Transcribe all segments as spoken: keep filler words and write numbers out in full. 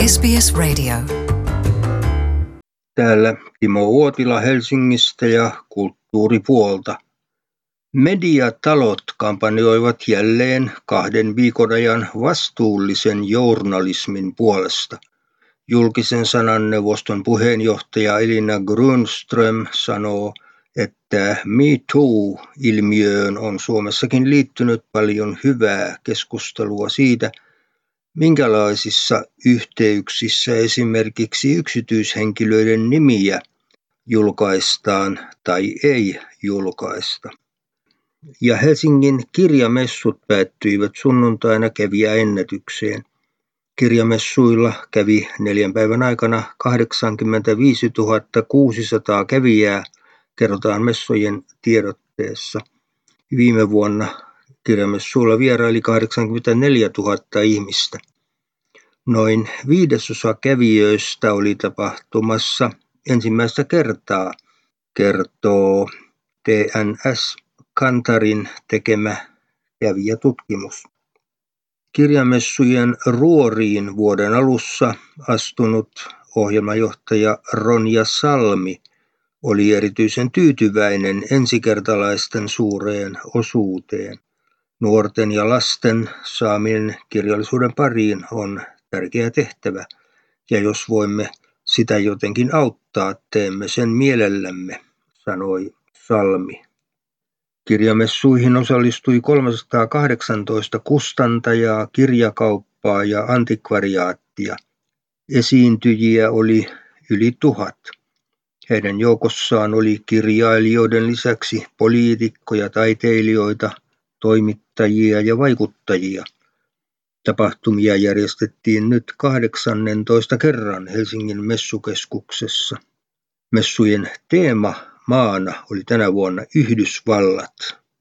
S B S Radio. Täällä Timo Uotila Helsingistä ja kulttuuripuolta. Mediatalot kampanjoivat jälleen kahden viikon ajan vastuullisen journalismin puolesta. Julkisen sananneuvoston puheenjohtaja Elina Grundström sanoo, että Me Too-ilmiöön on Suomessakin liittynyt paljon hyvää keskustelua siitä, minkälaisissa yhteyksissä esimerkiksi yksityishenkilöiden nimiä julkaistaan tai ei julkaista. Ja Helsingin kirjamessut päättyivät sunnuntaina kävijäennätykseen. Kirjamessuilla kävi neljän päivän aikana kahdeksankymmentäviisituhatta kuusisataa kävijää, kerrotaan messujen tiedotteessa. Viime vuonna kirjamessuilla vieraili kahdeksankymmentäneljätuhatta ihmistä. Noin viidesosa kävijöistä oli tapahtumassa ensimmäistä kertaa, kertoo T N S Kantarin tekemä kävijätutkimus. Kirjamessujen ruoriin vuoden alussa astunut ohjelmajohtaja Ronja Salmi oli erityisen tyytyväinen ensikertalaisten suureen osuuteen. Nuorten ja lasten saaminen kirjallisuuden pariin on tärkeä tehtävä, ja jos voimme sitä jotenkin auttaa, teemme sen mielellämme, sanoi Salmi. Kirjamessuihin osallistui kolmesataakahdeksantoista kustantajaa, kirjakauppaa ja antikvariaattia. Esiintyjiä oli yli tuhat. Heidän joukossaan oli kirjailijoiden lisäksi poliitikkoja, taiteilijoita, toimittajia ja vaikuttajia. Tapahtumia järjestettiin nyt kahdeksannentoista kerran Helsingin messukeskuksessa. Messujen teema maana oli tänä vuonna Yhdysvallat.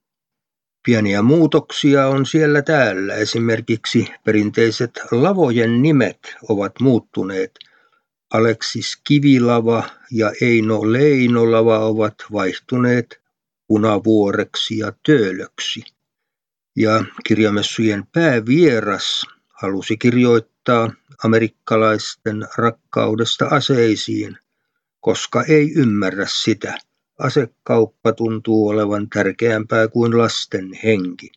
Pieniä muutoksia on siellä täällä. Esimerkiksi perinteiset lavojen nimet ovat muuttuneet. Aleksis Kivilava ja Eino Leinolava ovat vaihtuneet Punavuoreksi ja Töölöksi. Ja kirjamessujen päävieras halusi kirjoittaa amerikkalaisten rakkaudesta aseisiin, koska ei ymmärrä sitä. Asekauppa tuntuu olevan tärkeämpää kuin lasten henki.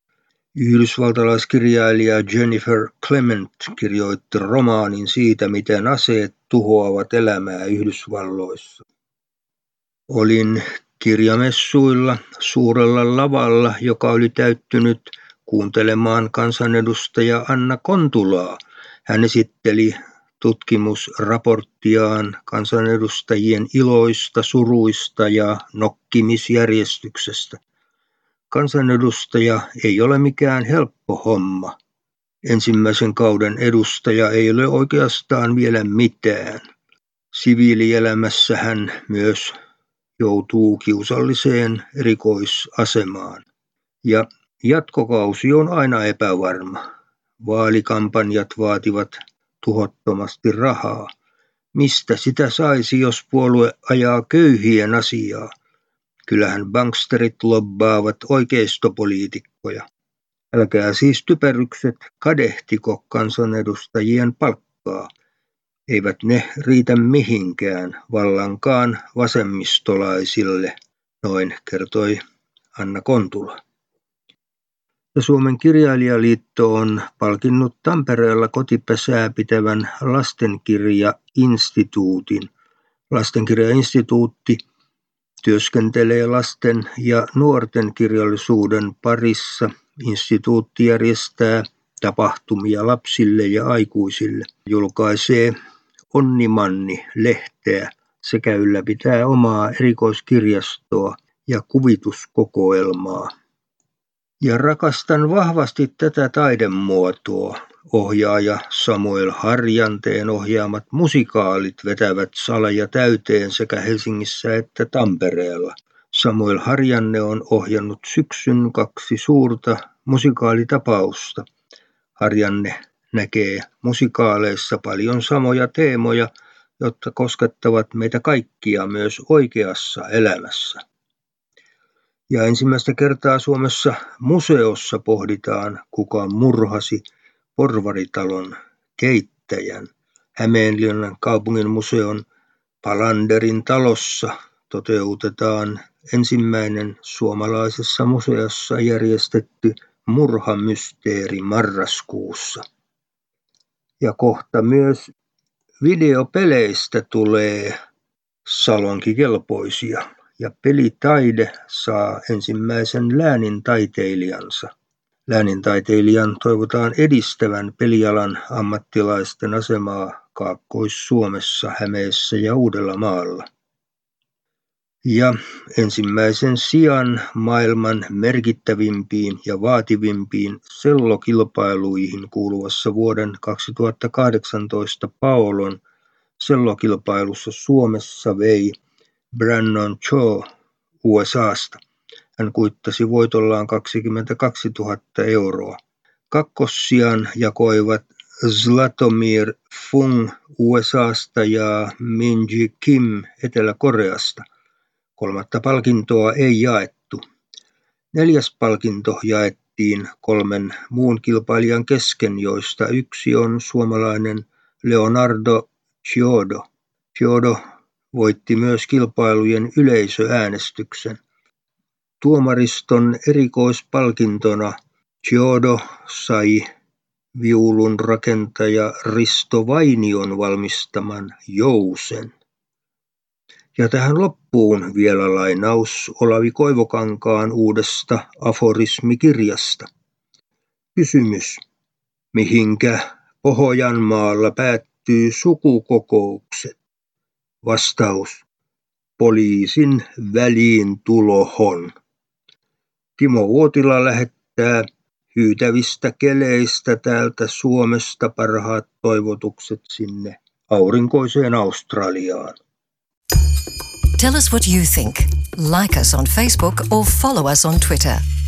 Yhdysvaltalaiskirjailija Jennifer Clement kirjoitti romaanin siitä, miten aseet tuhoavat elämää Yhdysvalloissa. Olin kirjamessuilla suurella lavalla, joka oli täyttynyt kuuntelemaan kansanedustaja Anna Kontulaa. Hän esitteli tutkimusraporttiaan kansanedustajien iloista, suruista ja nokkimisjärjestyksestä. Kansanedustaja ei ole mikään helppo homma. Ensimmäisen kauden edustaja ei ole oikeastaan vielä mitään. Siviilielämässä hän myös joutuu kiusalliseen erikoisasemaan. Ja jatkokausi on aina epävarma. Vaalikampanjat vaativat tuhottomasti rahaa. Mistä sitä saisi, jos puolue ajaa köyhien asiaa? Kyllähän banksterit lobbaavat oikeistopoliitikkoja. Älkää siis typerykset kadehtiko kansanedustajien palkkaa. Eivät ne riitä mihinkään vallankaan vasemmistolaisille, noin kertoi Anna Kontula. Ja Suomen kirjailijaliitto on palkinnut Tampereella kotipesää pitävän lastenkirjainstituutin. Lastenkirjainstituutti työskentelee lasten ja nuorten kirjallisuuden parissa. Instituutti järjestää tapahtumia lapsille ja aikuisille, julkaisee Onnimanni-lehteä sekä ylläpitää omaa erikoiskirjastoa ja kuvituskokoelmaa. Ja rakastan vahvasti tätä taidemuotoa. Ohjaaja Samuel Harjanteen ohjaamat musikaalit vetävät saleja täyteen sekä Helsingissä että Tampereella. Samuel Harjanne on ohjannut syksyn kaksi suurta musikaalitapausta. Harjanne näkee musikaaleissa paljon samoja teemoja, jotka koskettavat meitä kaikkia myös oikeassa elämässä. Ja ensimmäistä kertaa Suomessa museossa pohditaan, kuka murhasi porvaritalon keittäjän. Hämeenlinnan kaupungin museon Palanderin talossa toteutetaan ensimmäinen suomalaisessa museossa järjestetty murhamysteeri marraskuussa. Ja kohta myös videopeleistä tulee salonkikelpoisia ja pelitaide saa ensimmäisen läänintaiteilijansa. Läänintaiteilijan toivotaan edistävän pelialan ammattilaisten asemaa Kaakkois-Suomessa, Hämeessä ja Uudellamaalla. Ja ensimmäisen sijan maailman merkittävimpiin ja vaativimpiin sellokilpailuihin kuuluvassa vuoden kaksituhattakahdeksantoista Paolon sellokilpailussa Suomessa vei Brannon Shaw U S A:sta. Hän kuittasi voitollaan kaksikymmentäkaksituhatta euroa. Kakkossijan jakoivat Zlatomir Fung U S A:sta ja Minji Kim Etelä-Koreasta. Kolmatta palkintoa ei jaettu. Neljäs palkinto jaettiin kolmen muun kilpailijan kesken, joista yksi on suomalainen Leonardo Chiodo. Chiodo voitti myös kilpailujen yleisöäänestyksen. Tuomariston erikoispalkintona Chiodo sai viulun rakentaja Risto Vainion valmistaman jousen. Ja tähän loppuun vielä lainaus Olavi Koivokankaan uudesta aforismikirjasta. Kysymys: mihinkä Pohjanmaalla päättyy sukukokoukset? Vastaus: poliisin väliintulohon. Timo Vuotila lähettää hyytävistä keleistä täältä Suomesta parhaat toivotukset sinne aurinkoiseen Australiaan. Tell us what you think. Like us on Facebook or follow us on Twitter.